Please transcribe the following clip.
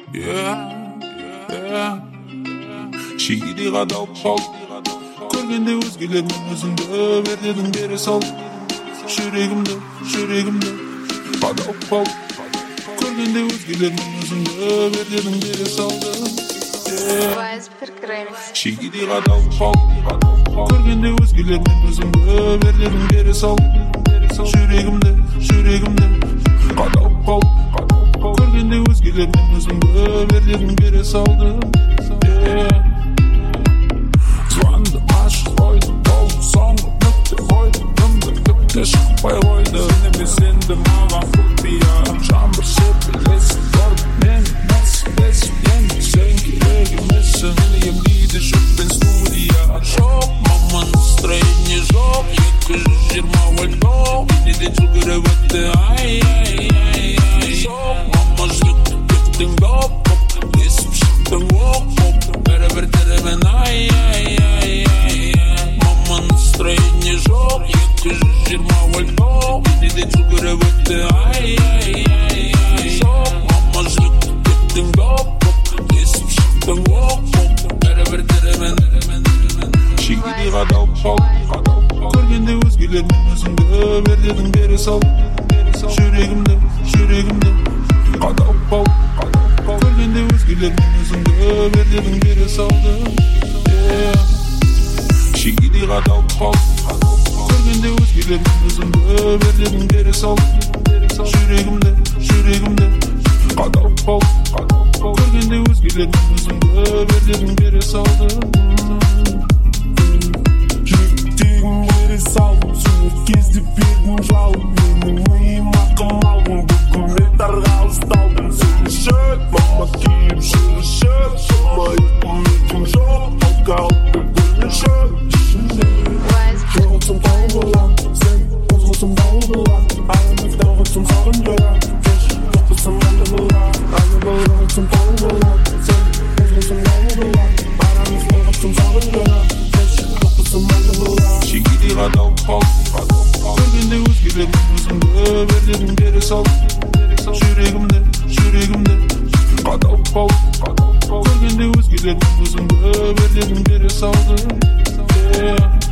Шегедей қадалып қалды көргенде өзгелермен өзіңді бер дедің бере сал жүрегімді қадалып қалды көргенде өзгелермен өзіңді бер дедің бере салды Шегедей қадалып қалды көргенде өзгелермен өзіңді бер дедің бере сал жүрегімді қадалып қалды көргенде өзгелермен өзіңді бер дедің бере салды звонды ашып қойдым болды соңғы нүкте қойдым дымды үпте шықпай қойды сеніме сенді маған құпия жаңбыр серпілесің көрдім мен мәселесің енді сен керек емессің мені емдейді жүкпен студия жоқ мама настроение жоқ 220 вольт енеде жүгіріп өтті ай жоқ мама жүректің доп есіп шықтың оқ бәрібір тірімін ай мама настроение жоқ 220 вольт енеде жүгіріп өтті ай жоқ мама жүректің доп есіп шықтың оқ бәрібір тірімін шегедей қадалып қалды көргенде өзгелермен өзіңді бер дедің бере сал жүрегімді қадалып қалды көргенде өзгелермен өзіңді бер дедің бере салды шегедей қадалып қалды көргенде өзгелермен өзіңді бер дедің бере сал жүрегімді қадалып қалды көргенде өзгелермен өзіңді бер дедің бере салды бере салдым соңғы кезде бердім жалым менің миыма қамалдың бүгін мен дарға ұсталдым сөйлеші мама киіп жүріші шама үкіметім жоқ алкалды бөлмеші жоғытсам тау болам сен қозғалсам дау болам аямызда ұғытсам сағын көрам жоқпысам әлі болам жоғытсам тау болам сен қозғалсам дау болам арамызда ұғытсам сағын көрам шегедей қадалып қалды көргенде өзгелермен өзіңді бер дедің бере сал жүрегімді қадалып қалды көргенде өзгелермен өзіңді бер дедің бере салды